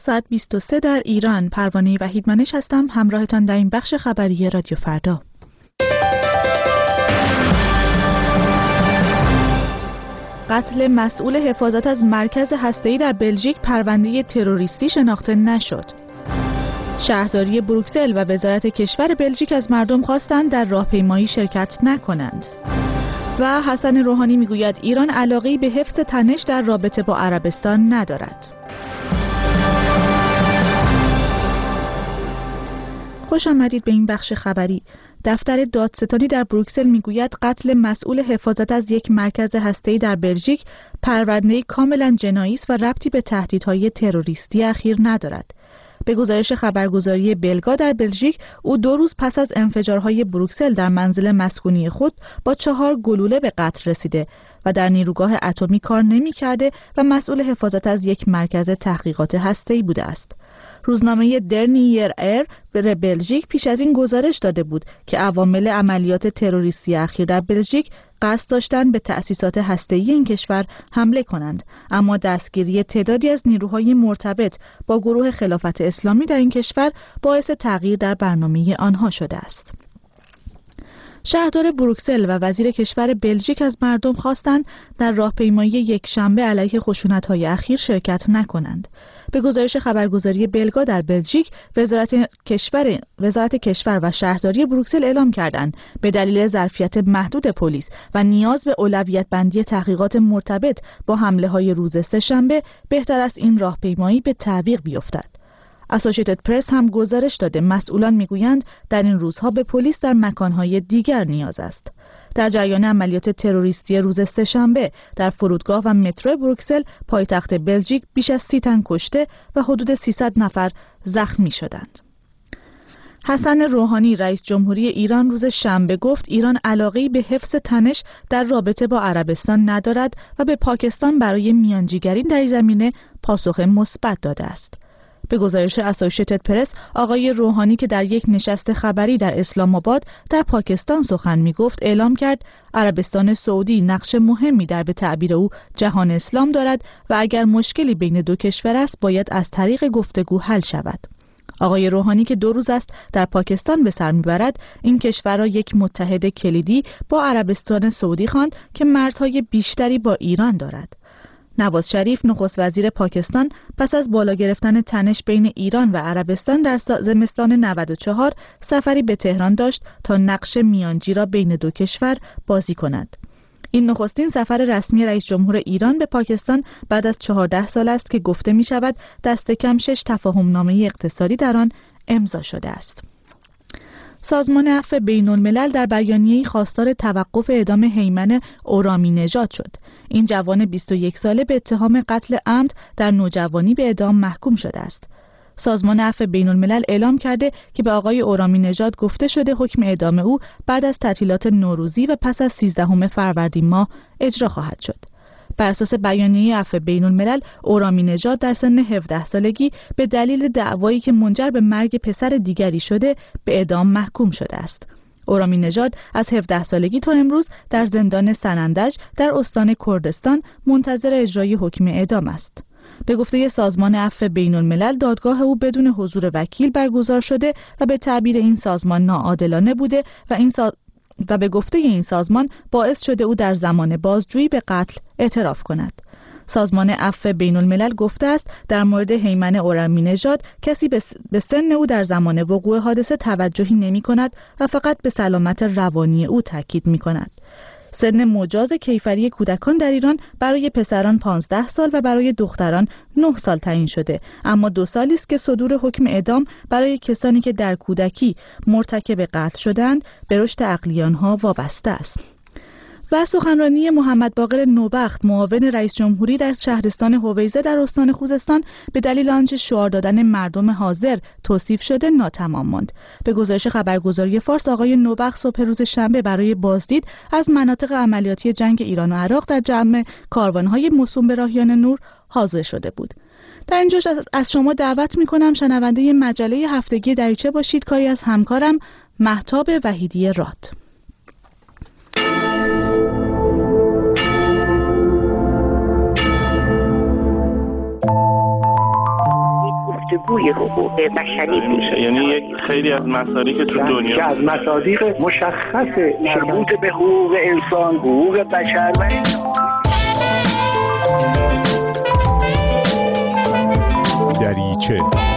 ساعت 23 در ایران. پروانه وحیدمنش هستم، همراهتان در این بخش خبری رادیو فردا. قتل مسئول حفاظت از مرکز هسته‌ای در بلژیک پرونده تروریستی شناخته نشد. شهرداری بروکسل و وزارت کشور بلژیک از مردم خواستند در راهپیمایی شرکت نکنند. و حسن روحانی میگوید ایران علاقه‌ای به حفظ تنش در رابطه با عربستان ندارد. خوش آمدید به این بخش خبری. دفتر دادستانی در بروکسل میگوید قتل مسئول حفاظت از یک مرکز هسته‌ای در بلژیک پرونده کاملا جنایی است و ربطی به تهدیدهای تروریستی اخیر ندارد. به گزارش خبرگزاری بلگا در بلژیک، او 2 روز پس از انفجارهای بروکسل در منزل مسکونی خود با 4 گلوله به قتل رسیده و در نیروگاه اتمی کار نمی‌کرده و مسئول حفاظت از یک مرکز تحقیقات هسته‌ای بوده است. روزنامه در نییر ایر به بلژیک پیش از این گزارش داده بود که عوامل عملیات تروریستی اخیر در بلژیک قصد داشتند به تأسیسات هسته‌ای این کشور حمله کنند، اما دستگیری تعدادی از نیروهای مرتبط با گروه خلافت اسلامی در این کشور باعث تغییر در برنامه آنها شده است. شهردار بروکسل و وزیر کشور بلژیک از مردم خواستند در راهپیمایی یک شنبه علیه خشونت‌های اخیر شرکت نکنند. به گزارش خبرگزاری بلگا در بلژیک، وزارت کشور و شهرداری بروکسل اعلام کردند به دلیل ظرفیت محدود پلیس و نیاز به اولویت بندی تحقیقات مرتبط با حمله‌های روز سه‌شنبه بهتر است این راهپیمایی به تعویق بیفتد. اسوسییتد پرس هم گزارش داده مسئولان میگویند در این روزها به پلیس در مکانهای دیگر نیاز است. در جریان عملیات تروریستی روز سه‌شنبه در فرودگاه و مترو بروکسل پایتخت بلژیک بیش از 30 تن کشته و حدود 300 نفر زخمی شدند. حسن روحانی رئیس جمهوری ایران روز شنبه گفت ایران علاقه‌ای به حفظ تنش در رابطه با عربستان ندارد و به پاکستان برای میانجیگری در این زمینه پاسخ مثبت داده است. به گزارش اسوسییتد پرس، آقای روحانی که در یک نشست خبری در اسلام آباد در پاکستان سخن می‌گفت اعلام کرد عربستان سعودی نقش مهمی در به تعبیر او جهان اسلام دارد و اگر مشکلی بین 2 کشور است باید از طریق گفتگو حل شود. آقای روحانی که 2 روز است در پاکستان به سر می‌برد، این کشور را یک متحد کلیدی با عربستان سعودی خواند که مرزهای بیشتری با ایران دارد. نواز شریف نخست وزیر پاکستان پس از بالا گرفتن تنش بین ایران و عربستان در زمستان 94 سفری به تهران داشت تا نقش میانجی را بین 2 کشور بازی کند. این نخستین سفر رسمی رئیس جمهور ایران به پاکستان بعد از 14 سال است که گفته می شود دست کم 6 تفاهمنامه اقتصادی در آن امضا شده است. سازمان عفو بین‌الملل در بیانیه‌ای خواستار توقف اعدام هیمن اورامی نژاد شد. این جوان 21 ساله به اتهام قتل عمد در نوجوانی به اعدام محکوم شده است. سازمان عفو بین‌الملل اعلام کرده که به آقای اورامی نژاد گفته شده حکم اعدام او بعد از تعطیلات نوروزی و پس از 13 فروردین ماه اجرا خواهد شد. بر اساس بیانیه عفو بین‌الملل، اورامی نژاد در سن 17 سالگی به دلیل دعوایی که منجر به مرگ پسر دیگری شده به اعدام محکوم شده است. اورامی نژاد از 17 سالگی تا امروز در زندان سنندج در استان کردستان منتظر اجرای حکم اعدام است. به گفته سازمان عفو بین‌الملل، دادگاه او بدون حضور وکیل برگزار شده و به تعبیر این سازمان ناعادلانه بوده و به گفته این سازمان باعث شده او در زمان بازجویی به قتل اعتراف کند. سازمان عفو بین‌الملل گفته است در مورد هیمن اورامی نژاد کسی به سن او در زمان وقوع حادثه توجهی نمی کند و فقط به سلامت روانی او تاکید می کند. سن مجاز کیفری کودکان در ایران برای پسران 15 سال و برای دختران 9 سال تعیین شده، اما 2 سالی است که صدور حکم اعدام برای کسانی که در کودکی مرتکب قتل شدند به رشد عقلی آنها وابسته است. و سخنرانی محمد باقر نوبخت معاون رئیس جمهوری در شهرستان هویزه در استان خوزستان به دلیل آنچه شعار دادن مردم حاضر توصیف شده ناتمام ماند. به گزارش خبرگزاری فارس، آقای نوبخت صبح روز شنبه برای بازدید از مناطق عملیاتی جنگ ایران و عراق در جمع کاروان‌های موسوم به راهیان نور حاضر شده بود. در اینجا از شما دعوت می‌کنم شنونده مجله هفتگی دریچه باشید، کاری از همکارم مهتاب وحیدی راد. گفتگوی حقوق بشری میشه. یعنی یک خیلی از مسائلی که تو دنیا که از مصادیق مشخص مربوط به حقوق انسان، حقوق بشر و دریچه.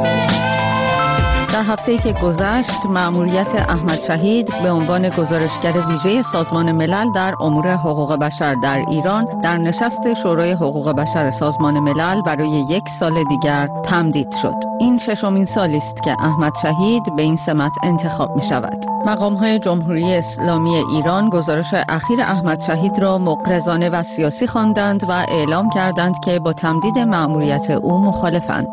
در هفته‌ای که گذشت مأموریت احمد شهید به عنوان گزارشگر ویژه سازمان ملل در امور حقوق بشر در ایران در نشست شورای حقوق بشر سازمان ملل برای 1 سال دیگر تمدید شد. این 6مین سالی است که احمد شهید به این سمت انتخاب می شود. مقام‌های جمهوری اسلامی ایران گزارش اخیر احمد شهید را مغرضانه و سیاسی خواندند و اعلام کردند که با تمدید مأموریت او مخالفند.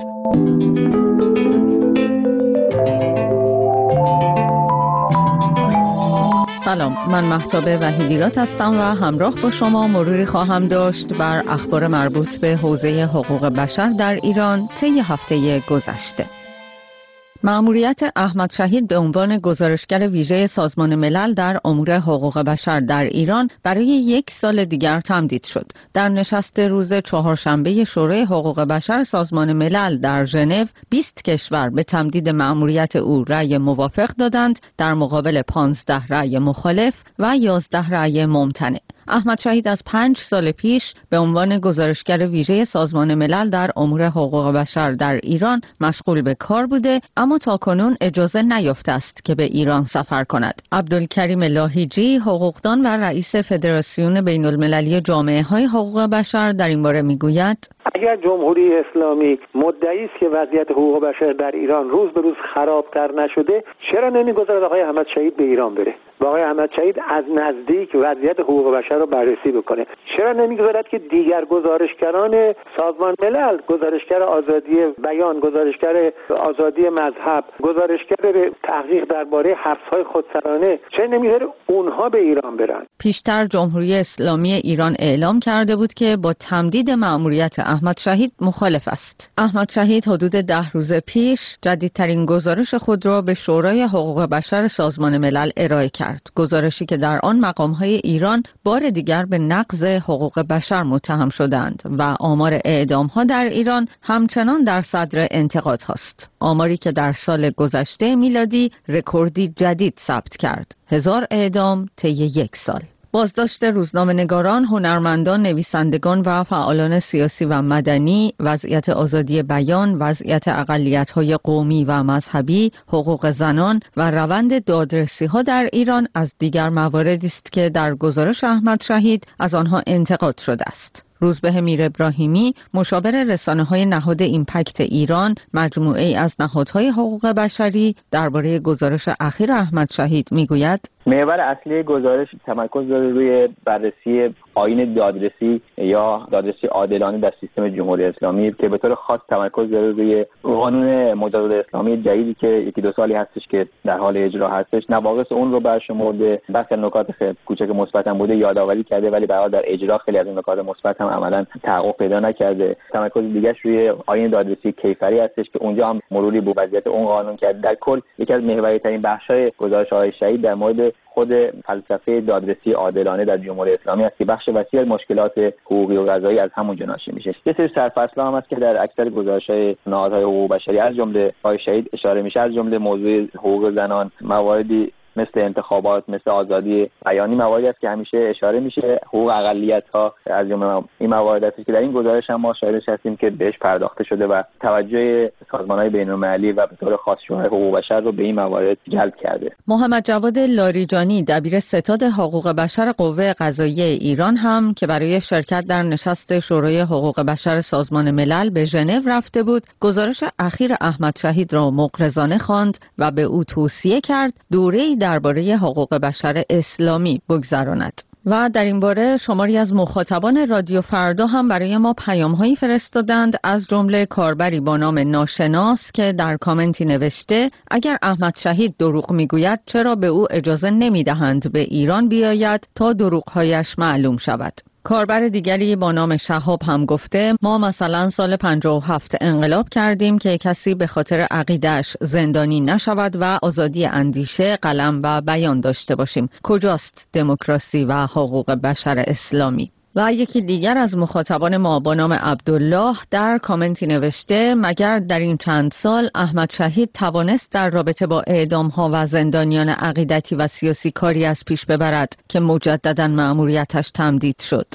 سلام، من مهتاب وحیدیرات هستم و همراه با شما مروری خواهم داشت بر اخبار مربوط به حوزه حقوق بشر در ایران طی هفته گذشته. مأموریت احمد شهید به عنوان گزارشگر ویژه سازمان ملل در امور حقوق بشر در ایران برای 1 سال دیگر تمدید شد. در نشست روز چهارشنبه شورای حقوق بشر سازمان ملل در ژنو 20 کشور به تمدید مأموریت او رأی موافق دادند در مقابل 15 رأی مخالف و 11 رأی ممتنع. احمد شهید از 5 سال پیش به عنوان گزارشگر ویژه سازمان ملل در امور حقوق بشر در ایران مشغول به کار بوده، اما تاکنون اجازه نیافته است که به ایران سفر کند. عبدالکریم لاهیجی، حقوقدان و رئیس فدراسیون بین المللی جامعه های حقوق بشر در این باره میگوید: اگر جمهوری اسلامی مدعی است که وضعیت حقوق بشر در ایران روز به روز خرابتر نشده، چرا نمیگذارد آقای احمد شهید به ایران بره و آقای احمد شهید از نزدیک وضعیت حقوق بشر رو بررسی بکنه؟ چرا نمیگذارد که دیگر گزارشگران سازمان ملل، گزارشگر آزادی بیان، گزارشگر آزادی مذهب، گزارشگر تحقیق درباره حبس‌های خودسرانه، چرا نمیذاره اونها به ایران برن؟ پیشتر جمهوری اسلامی ایران اعلام کرده بود که با تمدید مأموریت احمد شهید مخالف است. احمد شهید حدود 10 روز پیش جدیدترین گزارش خود را به شورای حقوق بشر سازمان ملل ارائه کرد. گزارشی که در آن مقام‌های ایران بار دیگر به نقض حقوق بشر متهم شدند و آمار اعدام‌ها در ایران همچنان در صدر انتقادهاست. آماری که در سال گذشته میلادی رکوردی جدید ثبت کرد: 1000 اعدام طی 1 سال. بازداشت روزنامه‌نگاران، هنرمندان، نویسندگان و فعالان سیاسی و مدنی، وضعیت آزادی بیان، وضعیت اقلیت‌های قومی و مذهبی، حقوق زنان و روند دادرسی‌ها در ایران از دیگر مواردی است که در گزارش احمد شهید از آنها انتقاد شده است. روزبه میرابراهیمی، مشاور رسانه‌های نهاد ایمپکت ایران، مجموعه‌ای از نهادهای حقوق بشری، درباره گزارش اخیر احمد شهید میگوید: محور اصلی گزارش تمرکز داره روی بررسی آیین دادرسی یا دادرسی عادلانه در سیستم جمهوری اسلامی که به طور خاص تمرکز داره روی قانون مجازات اسلامی جدیدی که 1-2 سالی هستش که در حال اجرا هستش. نواقص اون رو برشمرده، بس نکات خیلی کوچک مثبت هم بوده یادآوری کرده، ولی به حال در اجرا خیلی از این نکات مثبت هم عملاً تحقق پیدا نکرده. تمرکز دیگه‌اش روی آیین دادرسی کیفری هستش که اونجا هم مروری به وضعیت اون قانون کرد. در کل یکی از محوری‌ترین بخش‌های گزارش آقای شهید در مورد خود فلسفه دادرسی عادلانه در جمهوری اسلامی است که بخش وسیع از مشکلات حقوقی و قضایی از همونجا ناشی میشه. یه سری سرفصل‌ها هم هست که در اکثر گزارش‌های نهادهای حقوق بشری از جمله آقای شهید اشاره میشه، از جمله موضوع حقوق زنان، مواردی مثل انتخابات، مثل آزادی بیانی، مواردی است که همیشه اشاره میشه، حقوق اقلیت‌ها از جمله این موارد است که در این گزارش هم ما شاهدش هستیم که بهش پرداخته شده و توجه سازمان‌های بین‌المللی و به طور خاص شورای حقوق بشر رو به این موارد جلب کرده. محمد جواد لاریجانی، دبیر ستاد حقوق بشر قوه قضاییه ایران هم که برای شرکت در نشست شورای حقوق بشر سازمان ملل به ژنو رفته بود، گزارش اخیر احمد شهید را مغرضانه خواند و به او توصیه کرد دوره‌ای درباره حقوق بشر اسلامی بگذراند. و در این باره شماری از مخاطبان رادیو فردا هم برای ما پیام‌هایی فرستادند، از جمله کاربری با نام ناشناس که در کامنتی نوشته: اگر احمد شهید دروغ میگوید چرا به او اجازه نمیدهند به ایران بیاید تا دروغ‌هایش معلوم شود. کاربر دیگری با نام شهاب هم گفته: ما مثلا سال 57 انقلاب کردیم که کسی به خاطر عقیده‌اش زندانی نشود و آزادی اندیشه، قلم و بیان داشته باشیم. کجاست دموکراسی و حقوق بشر اسلامی؟ و یکی دیگر از مخاطبان ما با نام عبدالله در کامنتی نوشته مگر در این چند سال احمد شهید توانست در رابطه با اعدام‌ها و زندانیان عقیدتی و سیاسی کاری از پیش ببرد که مجدداً مأموریتش تمدید شد.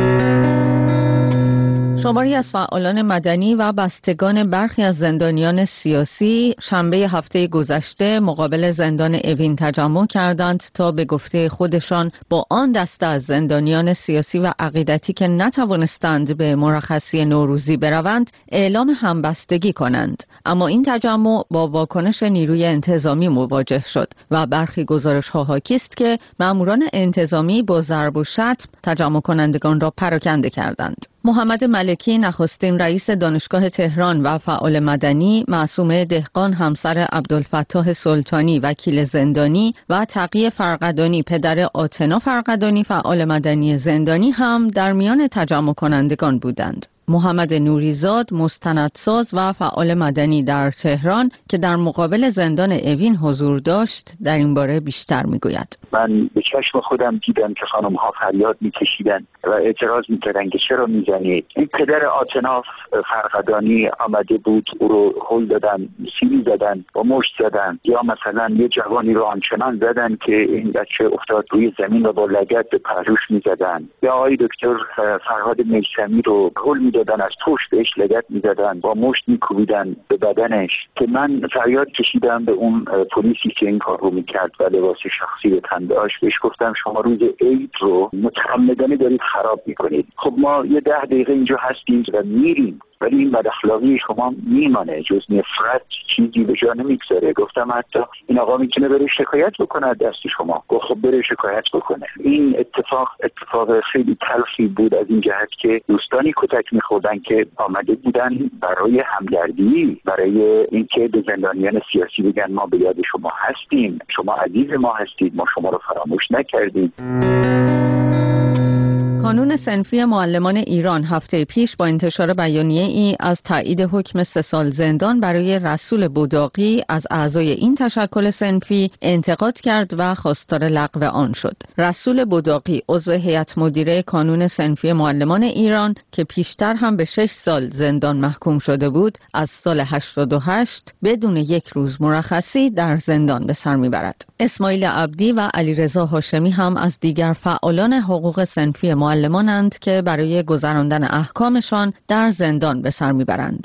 شماری از فعالان مدنی و بستگان برخی از زندانیان سیاسی شنبه هفته گذشته مقابل زندان اوین تجمع کردند تا به گفته خودشان با آن دسته از زندانیان سیاسی و عقیدتی که نتوانستند به مرخصی نوروزی بروند اعلام همبستگی کنند. اما این تجمع با واکنش نیروی انتظامی مواجه شد و برخی گزارش‌ها حاکی است که ماموران انتظامی با ضرب و شتم تجمع کنندگان را پراکنده کردند. محمد ملکی نخستین رئیس دانشگاه تهران و فعال مدنی، معصومه دهقان همسر عبدالفتاح سلطانی وکیل زندانی و تقی فرقدانی پدر آتنا فرقدانی فعال مدنی زندانی هم در میان تجمع کنندگان بودند. محمد نوریزاد مستندساز و فعال مدنی در تهران که در مقابل زندان اوین حضور داشت در این باره بیشتر میگوید. من به چشم خودم دیدم که خانم ها فریاد میکشیدن و اعتراض میکردن که چرا میزنید. این پدر آتنا فرقدانی آمده بود، او رو هل دادن، سیلی زدن و مشت زدن، یا مثلا یه جوانی رو آنچنان زدن که این بچه افتاد روی زمین و با لگد به پهلوش میزدن، یا آقای دکتر فرهاد میثمی رو هل میدادن، از پشت بهش لگد میزدن، با مشت میکوبیدن به بدنش. که من فریاد کشیدم به اون پلیسی که این کار رو میکرد و لباس شخصی به تن داشت، بهش گفتم شما روز عید رو متعمدانه دارید خراب میکنید. خب ما یه 10 دقیقه اینجا هستیم و میریم، ولی این بداخلاقی شما میمانه، جز نفرت چیزی به جا نمیگذاره. گفتم حتی این آقا میتونه بره شکایت بکنه از دست شما. گفت خب بره شکایت بکنه. این اتفاق خیلی تلخی بود از این جهت که دوستانی کتک میخوردن که آمده بودن برای همدردی، برای اینکه به زندانیان سیاسی بگن ما به یاد شما هستیم، شما عزیز ما هستید، ما شما رو فراموش نکردیم. کانون صنفی معلمان ایران هفته پیش با انتشار بیانیه‌ای از تایید حکم 3 سال زندان برای رسول بوداقی از اعضای این تشکل صنفی انتقاد کرد و خواستار لغو آن شد. رسول بوداقی عضو هیئت مدیره کانون صنفی معلمان ایران که پیشتر هم به 6 سال زندان محکوم شده بود، از سال 88 بدون 1 روز مرخصی در زندان به سر میبرد. اسماعیل عبدی و علیرضا هاشمی هم از دیگر فعالان حقوق صنفی معلمانند که برای گذراندن احکامشان در زندان به سر میبرند.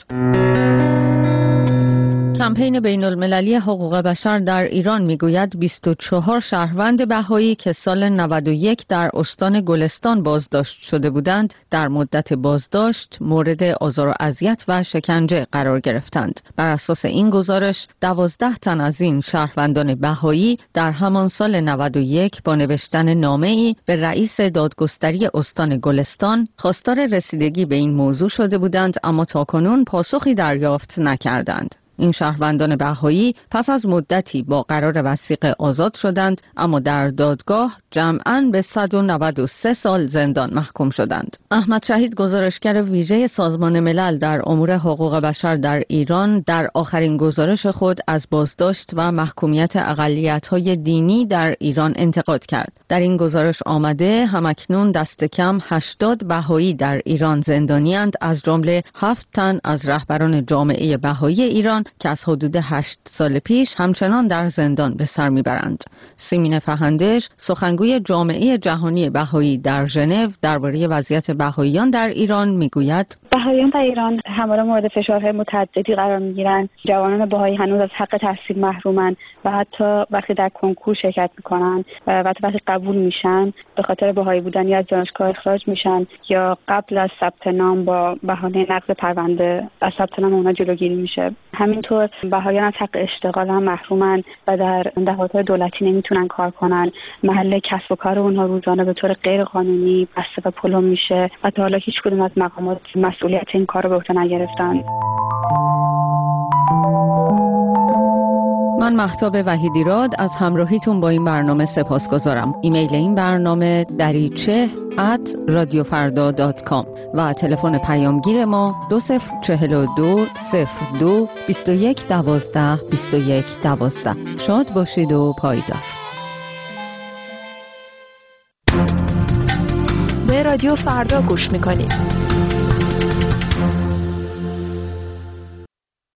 کمپین بین المللی حقوق بشر در ایران میگوید 24 شهروند بهایی که سال 91 در استان گلستان بازداشت شده بودند در مدت بازداشت مورد آزار و اذیت و شکنجه قرار گرفتند. بر اساس این گزارش 12 تن از این شهروندان بهایی در همان سال 91 با نوشتن نامه‌ای به رئیس دادگستری استان گلستان خواستار رسیدگی به این موضوع شده بودند، اما تاکنون پاسخی دریافت نکردند. این شهروندان بهایی پس از مدتی با قرار وثیقه آزاد شدند، اما در دادگاه جمعاً به 193 سال زندان محکوم شدند. احمد شهید گزارشگر ویژه سازمان ملل در امور حقوق بشر در ایران در آخرین گزارش خود از بازداشت و محکومیت اقلیت‌های دینی در ایران انتقاد کرد. در این گزارش آمده همکنون دست کم 80 بهایی در ایران زندانی‌اند، از جمله 7 تن از رهبران جامعه بهایی ایران که از حدود 8 سال پیش همچنان در زندان به سر میبرند. سیمین فهندش، سخنگوی جامعه جهانی بهایی در ژنو درباره وضعیت بهاییان در ایران میگوید: بهاییان در ایران همواره مورد فشارهای متعددی قرار میگیرند. جوانان بهایی هنوز از حق تحصیل محرومند و حتی وقتی در کنکور شرکت میکنن و وقتی قبول میشن به خاطر بهایی بودن یا از دانشگاه اخراج میشن یا قبل از ثبت نام با بهانه نقض پرونده از ثبت نام اونها جلوگیری میشه. همینطور بهاییان از حق اشتغال هم محرومن و در دفاتر دولتی نمیتونن کار کنن. محل کسب و کار اونها روزانه به طور غیر قانونی بسته و پلم میشه و تا حالا هیچ کدوم از مقامات مسئولیت این کار رو به عهده نگرفتن. من مهتاب وحیدیراد از همراهیتون با این برنامه سپاسگزارم. ایمیل این برنامه dariche@radiofarda.com و تلفن پیامگیر ما 2042 02 21 12 21 12. شاد باشید و پایدار. به رادیو فردا گوش میکنید.